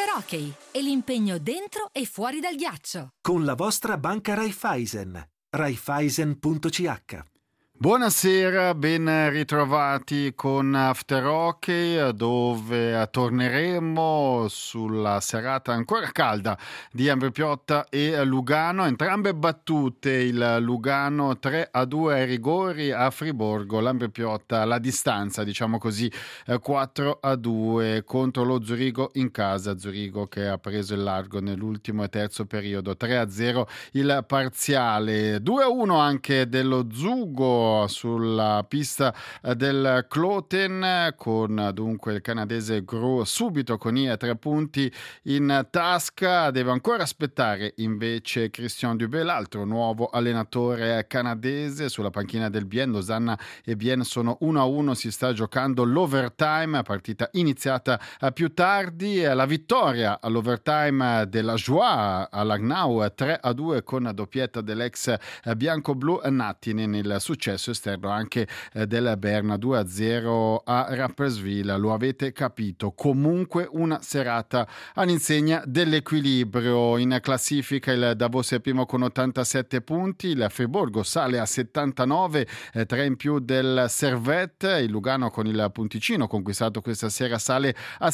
Hockey e l'impegno dentro e fuori dal ghiaccio. Con la vostra banca Raiffeisen. Raiffeisen.ch. Buonasera, ben ritrovati con After Hockey, dove torneremo sulla serata ancora calda di Ambri-Piotta e Lugano. Entrambe battute, il Lugano 3-2 ai rigori a Friburgo, l'Ambri-Piotta la distanza, diciamo così, 4-2 contro lo Zurigo in casa. Zurigo che ha preso il largo nell'ultimo e terzo periodo, 3-0 il parziale, 2-1 anche dello Zugo sulla pista del Kloten, con dunque il canadese Gros subito con i 3 punti in tasca. Deve ancora aspettare invece Christian Dubé, l'altro nuovo allenatore canadese, sulla panchina del Bien. Losanna e Bien sono 1-1, si sta giocando l'overtime, partita iniziata più tardi. La vittoria all'overtime della Joie all'Agnau 3-2 con doppietta dell'ex bianco-blu Nattinen, il successo esterno anche del Berna 2-0 a Rapperswil. Lo avete capito, comunque una serata all'insegna dell'equilibrio. In classifica il Davos è primo con 87 punti, il Friburgo sale a 79, 3 in più del Servette. Il Lugano con il punticino conquistato questa sera sale a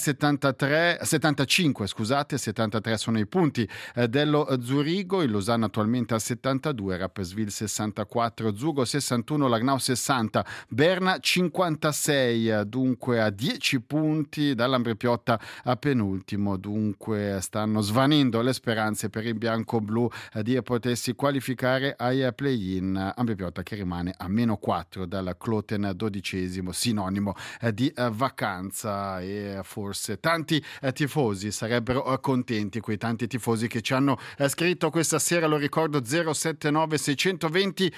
75, 73 sono i punti dello Zurigo. Il Losanna attualmente a 72, Rapperswil 64, Zugo 61, Lagnau 60, Berna 56, dunque a 10 punti dall'Ambri-Piotta a penultimo. Dunque stanno svanendo le speranze per il bianco-blu di potersi qualificare ai play-in. Ambri-Piotta che rimane a meno 4 dal Kloten 12esimo, sinonimo di vacanza, e forse tanti tifosi sarebbero contenti, quei tanti tifosi che ci hanno scritto questa sera, lo ricordo, 079 620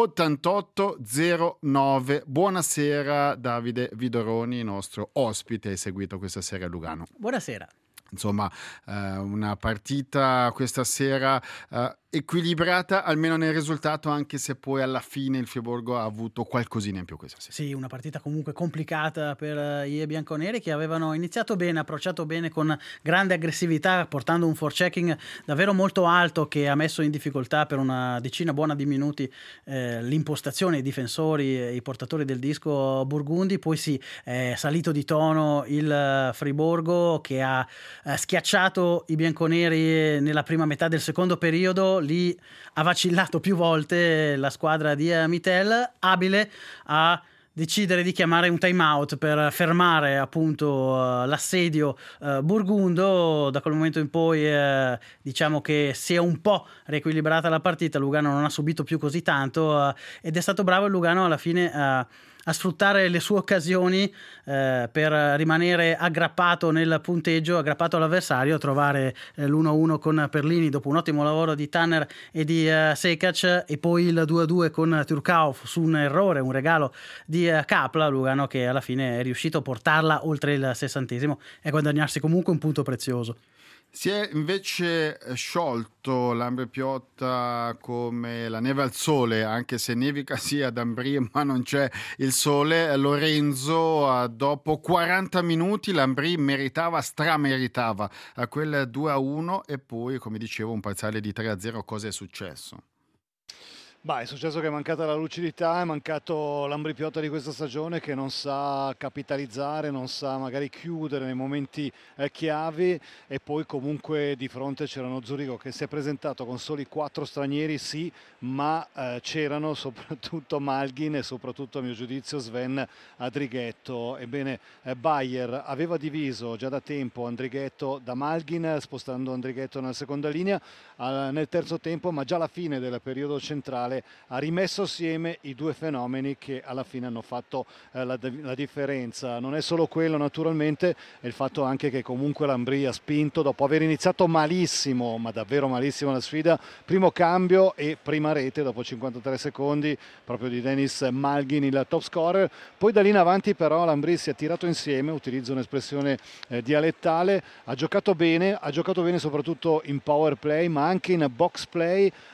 8809. Buonasera Davide Vidoroni, nostro ospite seguito questa sera a Lugano. Buonasera. Insomma, una partita questa sera equilibrata almeno nel risultato, anche se poi alla fine il Friburgo ha avuto qualcosina in più questa sera. Sì, una partita comunque complicata per i bianconeri, che avevano iniziato bene, approcciato bene con grande aggressività, portando un forechecking davvero molto alto che ha messo in difficoltà per una decina buona di minuti l'impostazione, i difensori e i portatori del disco burgundi. Poi sì, è salito di tono il Friburgo, che ha schiacciato i bianconeri nella prima metà del secondo periodo. Lì ha vacillato più volte la squadra di Mitel, abile a decidere di chiamare un time out per fermare appunto l'assedio burgundo. Da quel momento in poi diciamo che si è un po' riequilibrata la partita. Lugano non ha subito più così tanto ed è stato bravo il Lugano alla fine a sfruttare le sue occasioni per rimanere aggrappato nel punteggio, aggrappato all'avversario, a trovare l'1-1 con Perlini dopo un ottimo lavoro di Tanner e di Sekac, e poi il 2-2 con Turkauf su un errore, un regalo di Kapla. Lugano che alla fine è riuscito a portarla oltre il 60° e a guadagnarsi comunque un punto prezioso. Si è invece sciolto l'Ambri-Piotta come la neve al sole, anche se nevica sia ad Ambri ma non c'è il sole. Lorenzo, dopo 40 minuti l'Ambri strameritava a quel 2-1 e poi, come dicevo, un parziale di 3-0. Cosa è successo? È successo che è mancata la lucidità, è mancato l'Ambri-Piotta di questa stagione, che non sa capitalizzare, non sa magari chiudere nei momenti chiavi, e poi comunque di fronte c'erano Zurigo che si è presentato con soli 4 stranieri, sì, ma c'erano soprattutto Malgin e soprattutto, a mio giudizio, Sven Andrighetto. Ebbene, Bayer aveva diviso già da tempo Andrighetto da Malgin, spostando Andrighetto nella seconda linea nel terzo tempo, ma già alla fine del periodo centrale ha rimesso assieme i due fenomeni che alla fine hanno fatto la differenza. Non è solo quello, naturalmente, è il fatto anche che comunque l'Ambri ha spinto dopo aver iniziato malissimo, ma davvero malissimo, la sfida. Primo cambio e prima rete dopo 53 secondi proprio di Denis Malgin, il top scorer. Poi da lì in avanti però l'Ambri si è tirato insieme, utilizzo un'espressione dialettale, ha giocato bene soprattutto in power play, ma anche in box play.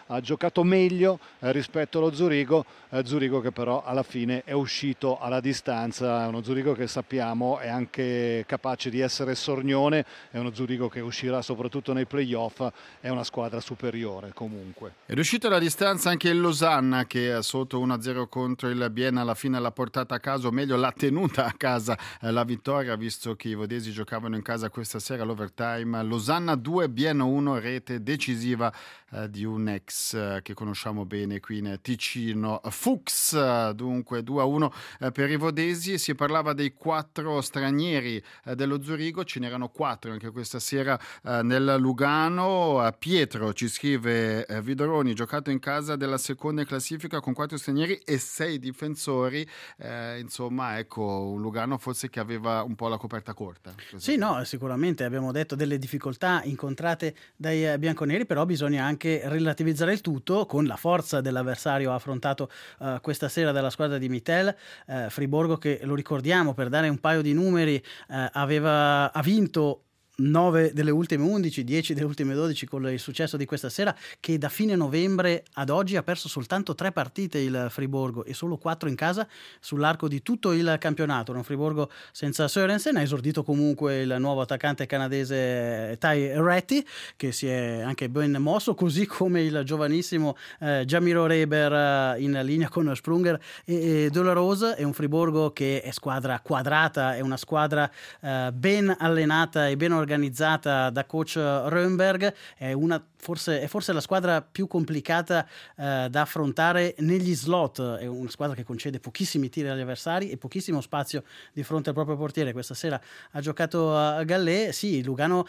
ha giocato meglio rispetto allo Zurigo, Zurigo che però alla fine è uscito alla distanza, è uno Zurigo che sappiamo è anche capace di essere sornione, è uno Zurigo che uscirà soprattutto nei playoff, è una squadra superiore comunque. È riuscito alla distanza anche il Losanna che sotto 1-0 contro il Bienne alla fine l'ha portata a casa, o meglio l'ha tenuta a casa la vittoria, visto che i vodesi giocavano in casa questa sera all'overtime. Losanna 2, Bienne 1, rete decisiva di un ex che conosciamo bene qui in Ticino, Fuchs. Dunque 2-1 per i vodesi. Si parlava dei 4 stranieri dello Zurigo, ce n'erano 4 anche questa sera nel Lugano. Pietro ci scrive Vidoroni, giocato in casa della seconda in classifica con 4 stranieri e 6 difensori, insomma ecco un Lugano forse che aveva un po' la coperta corta. Sì, no, sicuramente abbiamo detto delle difficoltà incontrate dai bianconeri, però bisogna anche relativizzare il tutto con la forza dell'avversario affrontato questa sera dalla squadra di Mittel. Friburgo, che lo ricordiamo, per dare un paio di numeri, ha vinto 9 delle ultime 11, 10 delle ultime 12 con il successo di questa sera, che da fine novembre ad oggi ha perso soltanto 3 partite il Friburgo e solo 4 in casa sull'arco di tutto il campionato. Un Friburgo senza Sørensen, ha esordito comunque il nuovo attaccante canadese Ty Ratty, che si è anche ben mosso, così come il giovanissimo Jamiro Reber in linea con Sprunger e De La Rose. È un Friburgo che è squadra quadrata, è una squadra ben allenata e ben organizzata da coach Rönnberg, è forse la squadra più complicata da affrontare negli slot. È una squadra che concede pochissimi tiri agli avversari e pochissimo spazio di fronte al proprio portiere. Questa sera ha giocato a Gallè. Sì, Lugano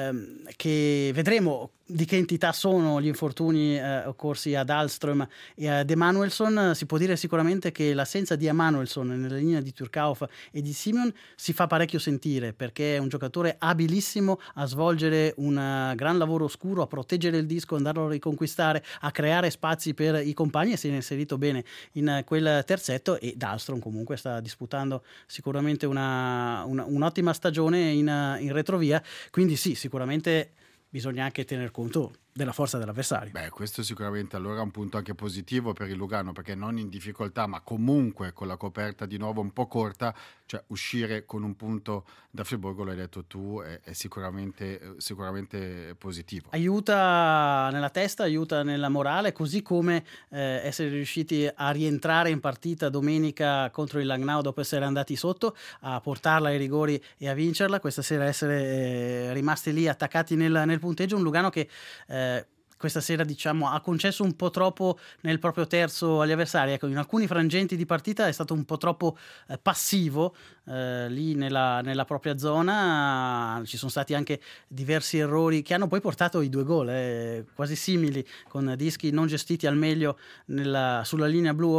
che vedremo di che entità sono gli infortuni occorsi ad Ahlström e ad Emanuelsson. Si può dire sicuramente che l'assenza di Emanuelsson nella linea di Turkauf e di Simeon si fa parecchio sentire, perché è un giocatore abilissimo a svolgere un gran lavoro oscuro, a proteggere il disco, andarlo a riconquistare, a creare spazi per i compagni, e si è inserito bene in quel terzetto. E Dahlstrom comunque sta disputando sicuramente un'ottima stagione in retrovia, quindi sì, sicuramente bisogna anche tener conto della forza dell'avversario. Beh, questo sicuramente allora è un punto anche positivo per il Lugano, perché non in difficoltà, ma comunque con la coperta di nuovo un po' corta, cioè uscire con un punto da Friburgo, l'hai detto tu, è sicuramente positivo. Aiuta nella testa, aiuta nella morale, così come essere riusciti a rientrare in partita domenica contro il Langnau dopo essere andati sotto, a portarla ai rigori e a vincerla. Questa sera essere rimasti lì attaccati nel punteggio. Un Lugano che questa sera ha concesso un po' troppo nel proprio terzo agli avversari. Ecco, in alcuni frangenti di partita è stato un po' troppo passivo lì nella propria zona. Ci sono stati anche diversi errori che hanno poi portato i 2 gol quasi simili, con dischi non gestiti al meglio sulla linea blu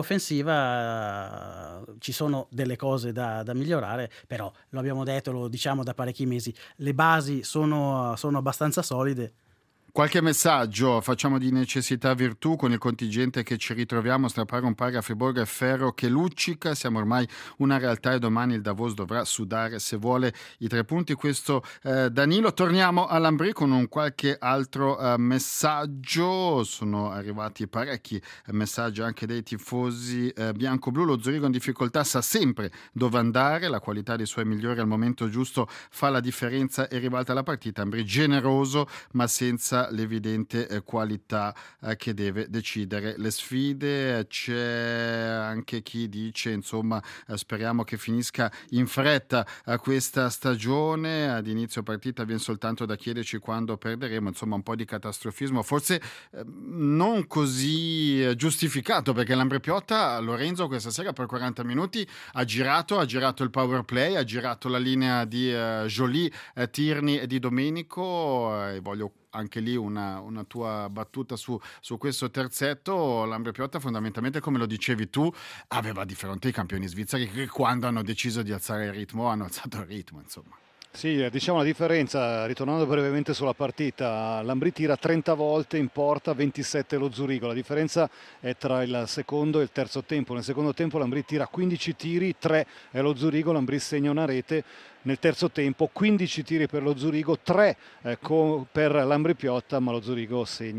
offensiva. Ci sono delle cose da migliorare, però lo abbiamo detto, lo diciamo da parecchi mesi, le basi sono abbastanza solide. Qualche messaggio, facciamo di necessità virtù con il contingente che ci ritroviamo, strappare un pari a Friburgo è ferro che luccica, siamo ormai una realtà e domani il Davos dovrà sudare se vuole i 3 punti. Questo Danilo. Torniamo all'Ambrì con un qualche altro messaggio. Sono arrivati parecchi messaggi anche dei tifosi bianco-blu. Lo Zurigo in difficoltà sa sempre dove andare, la qualità dei suoi migliori al momento giusto fa la differenza e ribalta la partita. Ambrì generoso ma senza l'evidente qualità che deve decidere le sfide. C'è anche chi dice insomma speriamo che finisca in fretta questa stagione, ad inizio partita viene soltanto da chiederci quando perderemo, insomma un po' di catastrofismo forse non così giustificato, perché l'Ambrì Piotta, Lorenzo, questa sera per 40 minuti ha girato il power play, ha girato la linea di Joly, Tierney e di Domenico, e voglio anche lì una tua battuta su questo terzetto. L'Ambrì Piotta fondamentalmente, come lo dicevi tu, aveva di fronte i campioni svizzeri che quando hanno deciso di alzare il ritmo hanno alzato il ritmo, insomma. Sì, diciamo la differenza, ritornando brevemente sulla partita, l'Ambrì tira 30 volte in porta, 27 lo Zurigo. La differenza è tra il secondo e il terzo tempo. Nel secondo tempo l'Ambrì tira 15 tiri, 3 è lo Zurigo, l'Ambrì segna una rete. Nel terzo tempo 15 tiri per lo Zurigo, 3 per l'Ambrì Piotta, ma lo Zurigo segna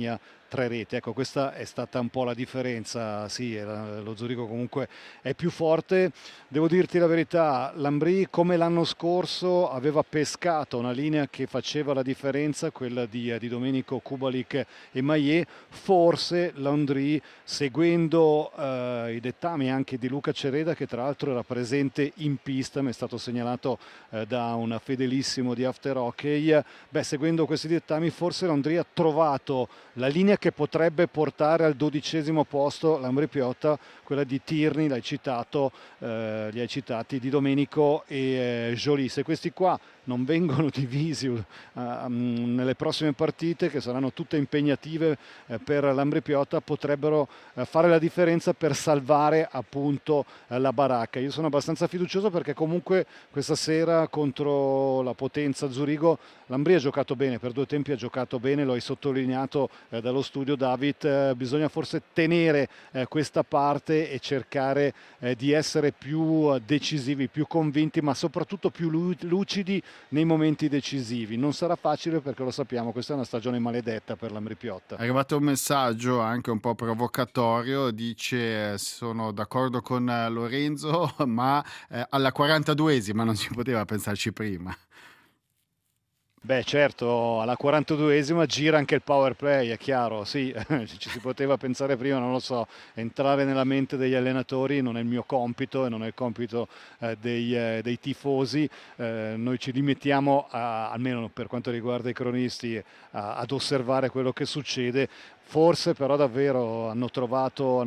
3 reti. Ecco, questa è stata un po' la differenza. Sì, lo Zurigo comunque è più forte. Devo dirti la verità, l'Ambrì come l'anno scorso aveva pescato una linea che faceva la differenza, quella di Domenico Kubalik e Maillet. Forse l'Andrì, seguendo i dettami anche di Luca Cereda, che tra l'altro era presente in pista, mi è stato segnalato da un fedelissimo di After Hockey, seguendo questi dettami forse l'Andrì ha trovato la linea che potrebbe portare al 12° posto l'Ambrì Piotta, quella di Tierney, li hai citati, Di Domenico e Joly. Se questi qua non vengono divisi nelle prossime partite, che saranno tutte impegnative per l'Ambrì Piotta, potrebbero fare la differenza per salvare appunto la baracca. Io sono abbastanza fiducioso perché comunque questa sera contro la potenza Zurigo l'Ambrì ha giocato bene, per 2 tempi ha giocato bene, lo hai sottolineato dallo studio David. Bisogna forse tenere questa parte e cercare di essere più decisivi, più convinti, ma soprattutto più lucidi nei momenti decisivi. Non sarà facile perché lo sappiamo, questa è una stagione maledetta per l'Ambrì Piotta. È arrivato un messaggio anche un po' provocatorio, dice: sono d'accordo con Lorenzo, ma alla 42esima non si poteva pensarci prima. Beh, certo, alla 42esima gira anche il power play, è chiaro, sì, ci si poteva pensare prima, non lo so, entrare nella mente degli allenatori non è il mio compito e non è il compito dei tifosi. Noi ci limitiamo, almeno per quanto riguarda i cronisti, ad osservare quello che succede. Forse però davvero hanno trovato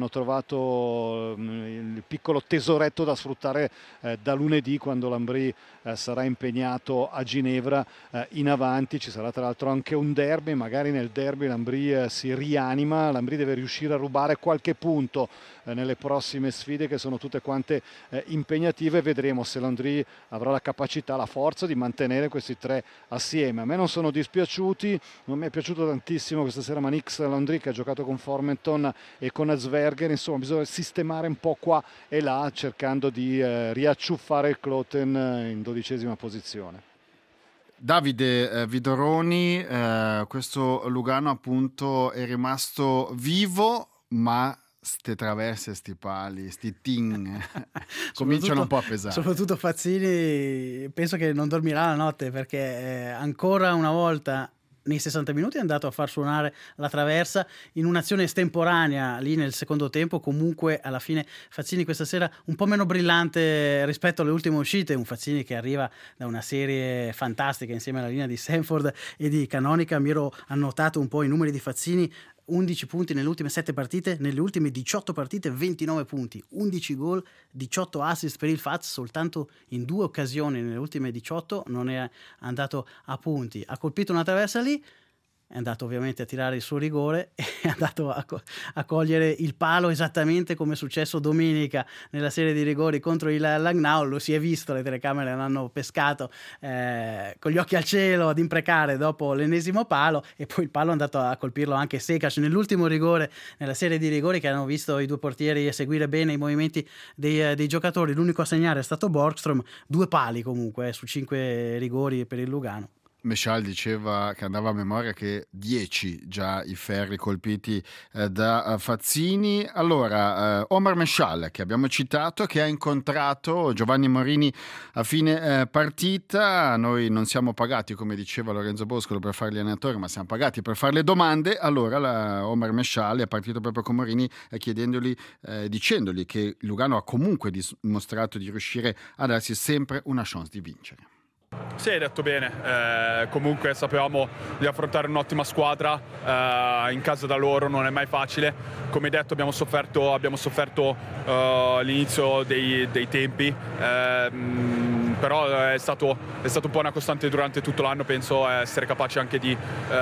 il piccolo tesoretto da sfruttare da lunedì, quando l'Ambrì sarà impegnato a Ginevra in avanti. Ci sarà tra l'altro anche un derby, magari nel derby l'Ambrì si rianima, l'Ambrì deve riuscire a rubare qualche punto nelle prossime sfide, che sono tutte quante impegnative. Vedremo se l'Ambrì avrà la capacità, la forza di mantenere questi 3 assieme. A me non sono dispiaciuti, non mi è piaciuto tantissimo questa sera Manix Landry, che ha giocato con Formenton e con Zwerger. Insomma, bisogna sistemare un po' qua e là, cercando di riacciuffare il Kloten in 12ª posizione. Davide Vidoroni, questo Lugano appunto è rimasto vivo, ma ste traverse, sti pali, sti ting cominciano un po' a pesare. Soprattutto Fazzini penso che non dormirà la notte, perché ancora una volta nei 60 minuti è andato a far suonare la traversa in un'azione estemporanea lì nel secondo tempo. Comunque alla fine Fazzini questa sera un po' meno brillante rispetto alle ultime uscite, un Fazzini che arriva da una serie fantastica insieme alla linea di Sanford e di Canonica. Mi ero annotato un po' i numeri di Fazzini: 11 punti nelle ultime 7 partite, nelle ultime 18 partite 29 punti, 11 gol, 18 assist per il Faz. Soltanto in 2 occasioni nelle ultime 18 non è andato a punti. Ha colpito una traversa lì, è andato ovviamente a tirare il suo rigore e è andato a cogliere il palo, esattamente come è successo domenica nella serie di rigori contro il Langnau. Lo si è visto, le telecamere l'hanno pescato con gli occhi al cielo ad imprecare dopo l'ennesimo palo, e poi il palo è andato a colpirlo anche Sekac nell'ultimo rigore nella serie di rigori, che hanno visto i 2 portieri seguire bene i movimenti dei giocatori. L'unico a segnare è stato Borgström, 2 pali comunque su 5 rigori per il Lugano. Meshal diceva che andava a memoria che 10 già i ferri colpiti da Fazzini. Allora, Omar Meshal, che abbiamo citato, che ha incontrato Giovanni Morini a fine partita. Noi non siamo pagati, come diceva Lorenzo Boscolo, per fare gli allenatori, ma siamo pagati per fare le domande. Allora Omar Meshal è partito proprio con Morini dicendogli che Lugano ha comunque dimostrato di riuscire a darsi sempre una chance di vincere. Sì, hai detto bene, comunque sapevamo di affrontare un'ottima squadra, in casa da loro non è mai facile. Come hai detto abbiamo sofferto l'inizio dei tempi, però è stato un po' una costante durante tutto l'anno. Penso essere capaci anche di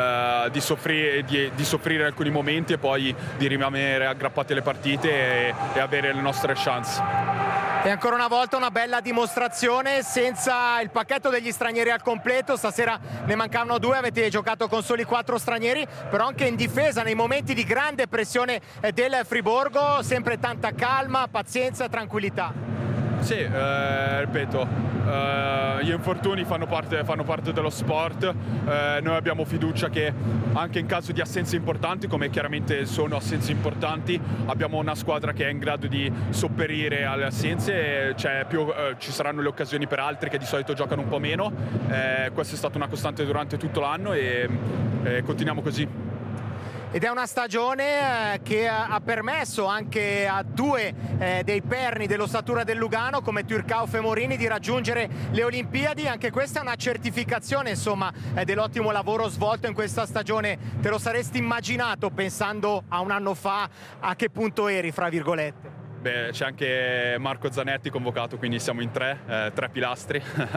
soffrire alcuni momenti e poi di rimanere aggrappati alle partite e avere le nostre chance. E ancora una volta una bella dimostrazione senza il pacchetto degli stranieri al completo. Stasera ne mancavano 2, avete giocato con soli 4 stranieri, però anche in difesa nei momenti di grande pressione del Friburgo sempre tanta calma, pazienza, tranquillità. Sì, ripeto, gli infortuni fanno parte dello sport, noi abbiamo fiducia che anche in caso di assenze importanti, come chiaramente sono assenze importanti, abbiamo una squadra che è in grado di sopperire alle assenze, ci saranno le occasioni per altri che di solito giocano un po' meno, questa è stata una costante durante tutto l'anno e continuiamo così. Ed è una stagione che ha permesso anche a due dei perni dell'ossatura del Lugano come Turcauf e Morini di raggiungere le Olimpiadi. Anche questa è una certificazione, insomma, dell'ottimo lavoro svolto in questa stagione. Te lo saresti immaginato pensando a un anno fa a che punto eri, fra virgolette? Beh, c'è anche Marco Zanetti convocato, quindi siamo in tre pilastri.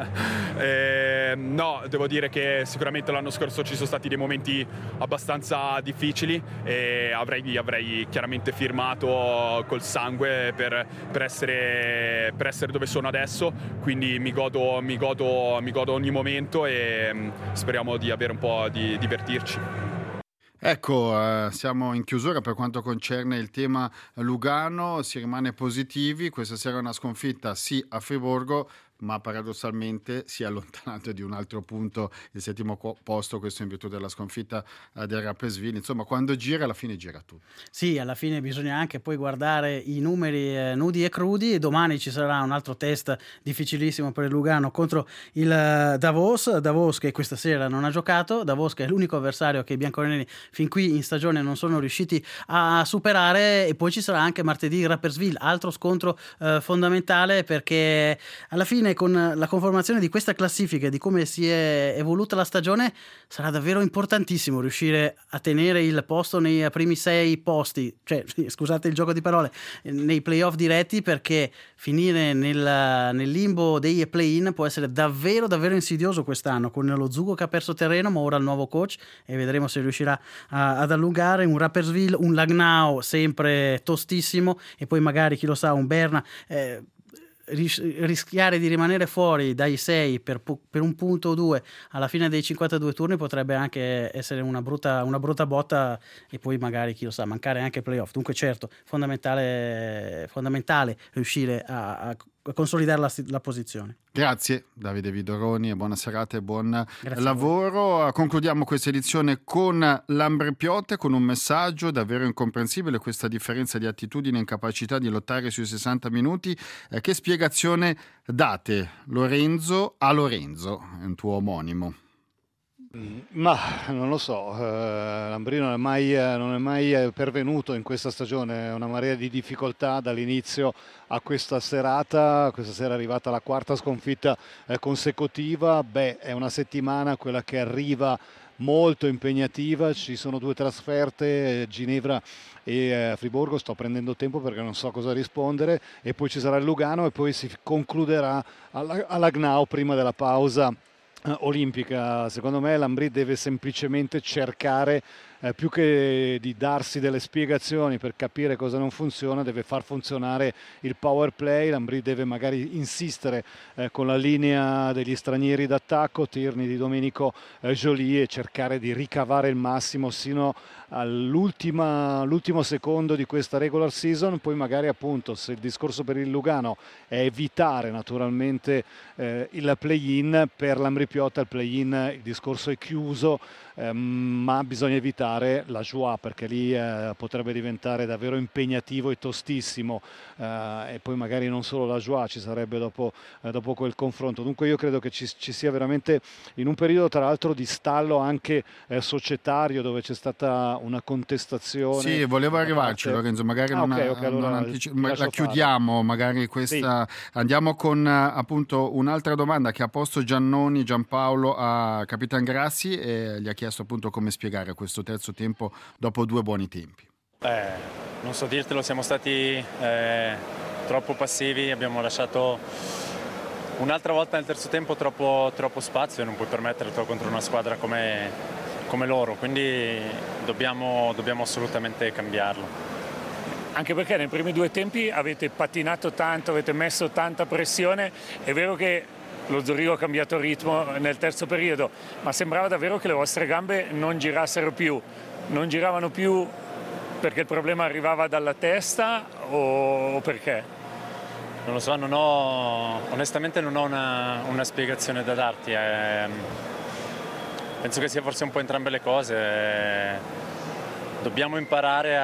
No, devo dire che sicuramente l'anno scorso ci sono stati dei momenti abbastanza difficili e avrei chiaramente firmato col sangue per essere dove sono adesso, quindi mi godo ogni momento e speriamo di avere un po' di divertirci. Ecco, siamo in chiusura per quanto concerne il tema Lugano, si rimane positivi, questa sera una sconfitta sì a Friburgo, ma paradossalmente si è allontanato di un altro punto, il 7° posto, questo in virtù della sconfitta del Rapperswil. Insomma, quando gira, alla fine gira tutto. Sì, alla fine bisogna anche poi guardare i numeri nudi e crudi, e domani ci sarà un altro test difficilissimo per il Lugano contro il Davos che questa sera non ha giocato, Davos che è l'unico avversario che i bianconeri fin qui in stagione non sono riusciti a superare, e poi ci sarà anche martedì il Rapperswil, altro scontro fondamentale, perché alla fine con la conformazione di questa classifica e di come si è evoluta la stagione sarà davvero importantissimo riuscire a tenere il posto nei primi 6 posti, cioè scusate il gioco di parole, nei playoff diretti, perché finire nel limbo dei play-in può essere davvero davvero insidioso quest'anno, con lo Zugo che ha perso terreno ma ora il nuovo coach, e vedremo se riuscirà ad allungare. Un Rapperswil, un Langnau sempre tostissimo, e poi magari chi lo sa un Berna, rischiare di rimanere fuori dai 6 per un punto o 2 alla fine dei 52 turni potrebbe anche essere una brutta botta, e poi magari chi lo sa mancare anche il playoff. Dunque certo, fondamentale riuscire a consolidare la posizione. Grazie Davide Vidoroni e buona serata e buon lavoro. Concludiamo questa edizione con l'Ambrepiotte, con un messaggio davvero incomprensibile, questa differenza di attitudine e incapacità di lottare sui 60 minuti. Che spiegazione date, Lorenzo, a Lorenzo, un tuo omonimo? Ma non lo so, Lambrino non è mai pervenuto in questa stagione, una marea di difficoltà dall'inizio a questa serata. Questa sera è arrivata la 4ª sconfitta consecutiva. È una settimana quella che arriva molto impegnativa, ci sono 2 trasferte, Ginevra e Friburgo. Sto prendendo tempo perché non so cosa rispondere, e poi ci sarà il Lugano e poi si concluderà alla Gnau prima della pausa olimpica. Secondo me l'Ambri deve semplicemente cercare, più che di darsi delle spiegazioni per capire cosa non funziona, deve far funzionare il power play. L'Ambri deve magari insistere con la linea degli stranieri d'attacco, Tierney, Di Domenico, Joly, e cercare di ricavare il massimo sino all'ultimo secondo di questa regular season. Poi magari, appunto, se il discorso per il Lugano è evitare naturalmente il play-in, per l'Ambripiotta il play-in, il discorso è chiuso, ma bisogna evitare la Joie, perché lì potrebbe diventare davvero impegnativo e tostissimo, e poi magari non solo la Joie ci sarebbe dopo quel confronto. Dunque io credo che ci sia veramente, in un periodo tra l'altro di stallo anche societario, dove c'è stata una contestazione. Sì, volevo arrivarci, Lorenzo, magari allora la chiudiamo, magari questa. Sì. Andiamo con appunto un'altra domanda che ha posto Gianpaolo a Capitan Grassi, e gli ha chiesto appunto come spiegare questo terzo tempo dopo 2 buoni tempi. Non so dirtelo, siamo stati troppo passivi, abbiamo lasciato un'altra volta nel terzo tempo troppo spazio, e non puoi permetterlo contro una squadra come loro, quindi dobbiamo assolutamente cambiarlo. Anche perché nei primi 2 tempi avete patinato tanto, avete messo tanta pressione. È vero che lo Zurigo ha cambiato ritmo nel terzo periodo, ma sembrava davvero che le vostre gambe non giravano più perché il problema arrivava dalla testa, o perché? Non lo so, onestamente non ho una spiegazione da darti. Penso che sia forse un po' entrambe le cose. Dobbiamo imparare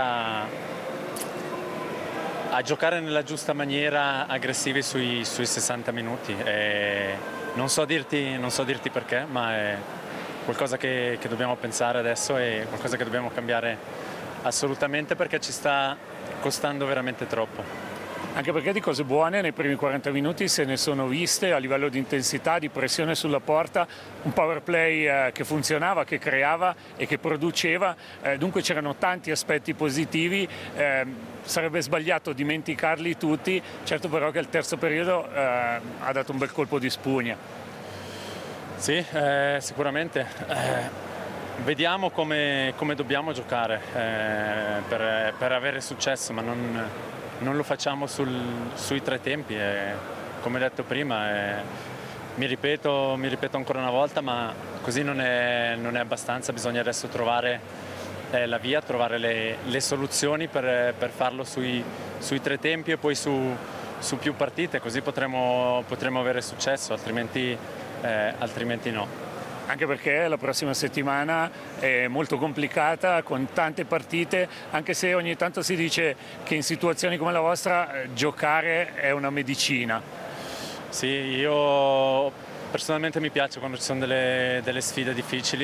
a giocare nella giusta maniera, aggressivi sui 60 minuti. Non so dirti perché, ma è qualcosa che dobbiamo pensare adesso e qualcosa che dobbiamo cambiare assolutamente, perché ci sta costando veramente troppo. Anche perché di cose buone nei primi 40 minuti se ne sono viste a livello di intensità, di pressione sulla porta, un power play che funzionava, che creava e che produceva, dunque c'erano tanti aspetti positivi, sarebbe sbagliato dimenticarli tutti, certo però che il terzo periodo ha dato un bel colpo di spugna. Sì, sicuramente. Vediamo come dobbiamo giocare per avere successo, ma non lo facciamo sui 3 tempi, come detto prima, mi ripeto ancora una volta, ma così non è abbastanza, bisogna adesso trovare la via, trovare le soluzioni per farlo sui 3 tempi e poi su più partite, così potremo avere successo, altrimenti no. Anche perché la prossima settimana è molto complicata, con tante partite, anche se ogni tanto si dice che in situazioni come la vostra giocare è una medicina. Sì, io personalmente mi piace quando ci sono delle sfide difficili,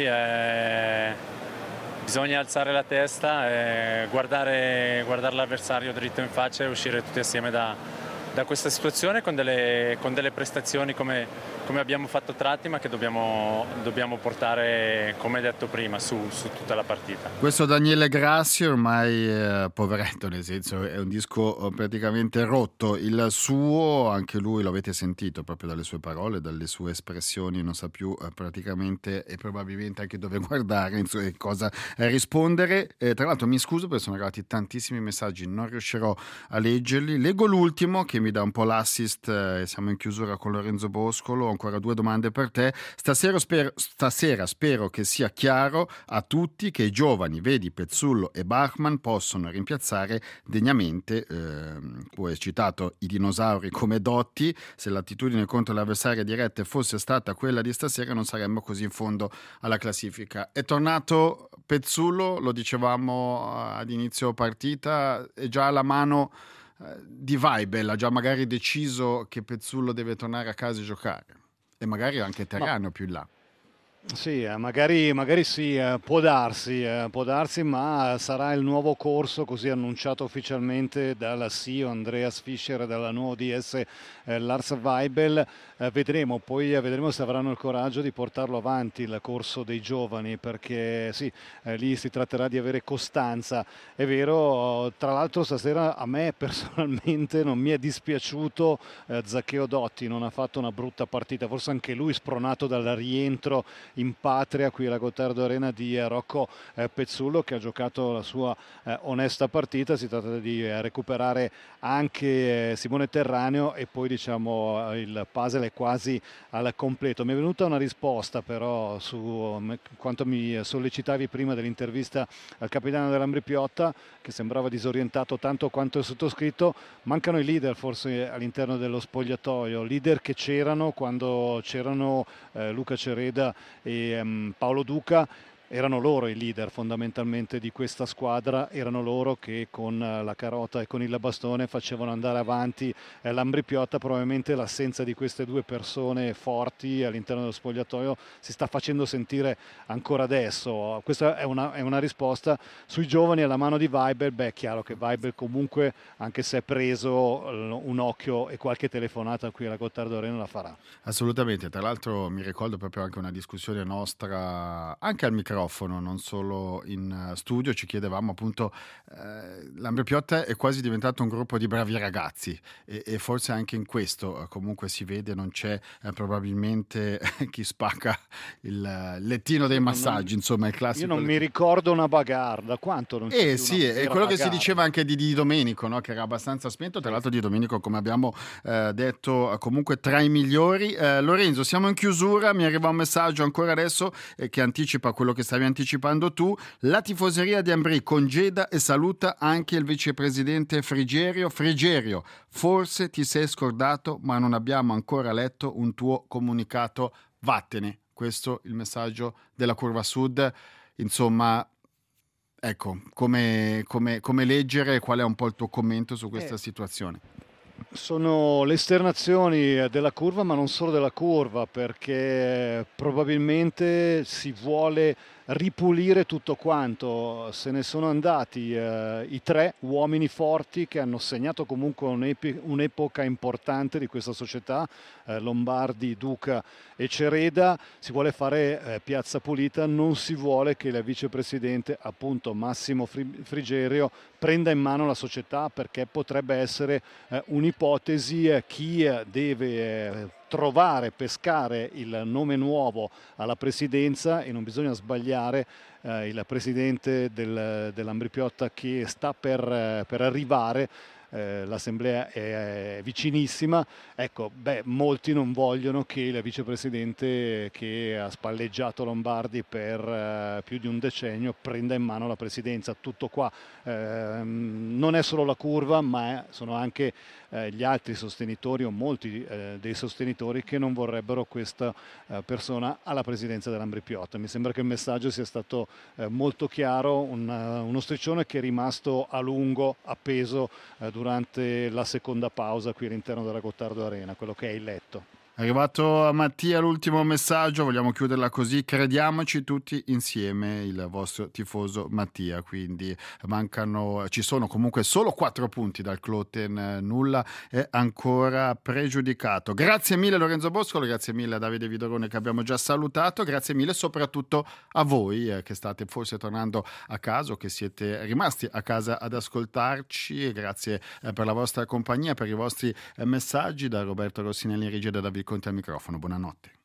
bisogna alzare la testa, guardare l'avversario dritto in faccia e uscire tutti assieme da questa situazione con delle prestazioni come abbiamo fatto tratti, ma che dobbiamo portare, come detto prima, su tutta la partita. Questo Daniele Grassi ormai poveretto, nel senso è un disco praticamente rotto, il suo, anche lui lo avete sentito proprio dalle sue parole, dalle sue espressioni, non sa più praticamente e probabilmente anche dove guardare, insomma, e cosa rispondere. Tra l'altro mi scuso perché sono arrivati tantissimi messaggi, non riuscirò a leggerli. Leggo l'ultimo che mi dà un po' l'assist, siamo in chiusura con Lorenzo Boscolo. Ancora 2 domande per te. Stasera spero che sia chiaro a tutti che i giovani, vedi Pezzullo e Bachmann, possono rimpiazzare degnamente, tu hai citato i dinosauri come dotti, se l'attitudine contro l'avversaria diretta fosse stata quella di stasera non saremmo così in fondo alla classifica. È tornato Pezzullo, lo dicevamo ad inizio partita, è già alla mano di Weibel, ha già magari deciso che Pezzullo deve tornare a casa e giocare, e magari anche Terrano più in là. Sì, magari sì, può darsi, ma sarà il nuovo corso così annunciato ufficialmente dal CEO Andreas Fischer e dal nuovo DS Lars Weibel. Vedremo se avranno il coraggio di portarlo avanti il corso dei giovani, perché sì, lì si tratterà di avere costanza. È vero, tra l'altro stasera a me personalmente non mi è dispiaciuto Zaccheo Dotti, non ha fatto una brutta partita, forse anche lui spronato dal rientro in patria qui alla Gottardo Arena di Rocco Pezzullo, che ha giocato la sua onesta partita. Si tratta di recuperare anche Simone Terraneo e poi diciamo il puzzle è quasi al completo. Mi è venuta una risposta però su quanto mi sollecitavi prima dell'intervista al capitano dell'Ambri Piotta, che sembrava disorientato tanto quanto il sottoscritto. Mancano i leader forse all'interno dello spogliatoio, leader che c'erano quando c'erano Luca Cereda e Paolo Duca. Erano loro i leader fondamentalmente di questa squadra, erano loro che con la carota e con il bastone facevano andare avanti l'Ambri Piotta. Probabilmente l'assenza di queste 2 persone forti all'interno dello spogliatoio si sta facendo sentire ancora adesso. Questa è una risposta. Sui giovani alla mano di Weibel, è chiaro che Weibel comunque, anche se è preso, un occhio e qualche telefonata qui alla Gottardo Arena la farà. Assolutamente, tra l'altro mi ricordo proprio anche una discussione nostra anche al microfono, non solo in studio, ci chiedevamo appunto, l'Ambri Piotta è quasi diventato un gruppo di bravi ragazzi e forse anche in questo comunque si vede, non c'è probabilmente chi spacca il lettino dei massaggi, insomma il classico. Io non mi ricordo una bagarre, da quanto non c'è sì, è quello che si diceva anche di Di Domenico, no? Che era abbastanza spento, tra l'altro Di Domenico, come abbiamo detto, comunque tra i migliori. Lorenzo, siamo in chiusura, mi arriva un messaggio ancora adesso che anticipa quello che stavi anticipando tu. La tifoseria di Ambrì congeda e saluta anche il vicepresidente Frigerio. Frigerio, forse ti sei scordato, ma non abbiamo ancora letto un tuo comunicato. Vattene. Questo il messaggio della Curva Sud. Insomma, ecco, come leggere, qual è un po' il tuo commento su questa situazione? Sono le esternazioni della curva, ma non solo della curva, perché probabilmente si vuole ripulire tutto quanto. Se ne sono andati i 3 uomini forti che hanno segnato comunque un'epoca importante di questa società, Lombardi, Duca e Cereda. Si vuole fare piazza pulita, non si vuole che il vicepresidente, appunto Massimo Frigerio, prenda in mano la società, perché potrebbe essere un'ipotesi. Chi deve pescare il nome nuovo alla presidenza, e non bisogna sbagliare, il presidente dell'Ambrì Piotta che sta per arrivare. L'assemblea è vicinissima. Ecco, molti non vogliono che il vicepresidente che ha spalleggiato Lombardi per più di un decennio prenda in mano la presidenza. Tutto qua. Non è solo la curva, ma sono anche gli altri sostenitori, o molti dei sostenitori, che non vorrebbero questa persona alla presidenza dell'Ambrì Piotta. Mi sembra che il messaggio sia stato molto chiaro, uno striscione che è rimasto a lungo appeso durante la seconda pausa qui all'interno della Gottardo Arena, quello che è il letto. È arrivato a Mattia l'ultimo messaggio, vogliamo chiuderla così: crediamoci tutti insieme, il vostro tifoso Mattia. Quindi ci sono comunque solo 4 punti dal Kloten, nulla è ancora pregiudicato. Grazie mille Lorenzo Boscolo, grazie mille a Davide Vidorone che abbiamo già salutato, grazie mille soprattutto a voi che state forse tornando a casa o che siete rimasti a casa ad ascoltarci, grazie per la vostra compagnia, per i vostri messaggi. Da Roberto Rossinelli in regia, da David Conti al microfono. Buonanotte.